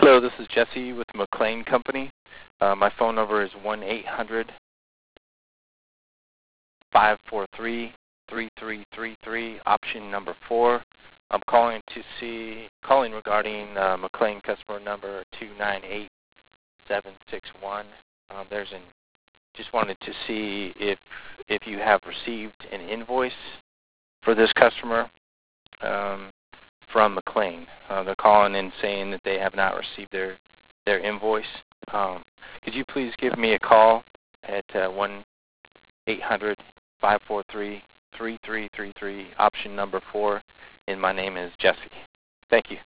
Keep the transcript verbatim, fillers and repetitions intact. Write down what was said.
Hello, this is Jesse with McLean Company. Uh, my phone number is one eight hundred, five four three, three three three three, option number four. I'm calling to see, calling regarding uh, McLean customer number two nine eight seven six one. Um, there's an, just wanted to see if if you have received an invoice for this customer um, from McLean. Uh, they're calling in saying that they have not received their their invoice. Um, could you please give me a call at uh, one eight hundred, five four three, three three three three, option number four, and my name is Jesse. Thank you.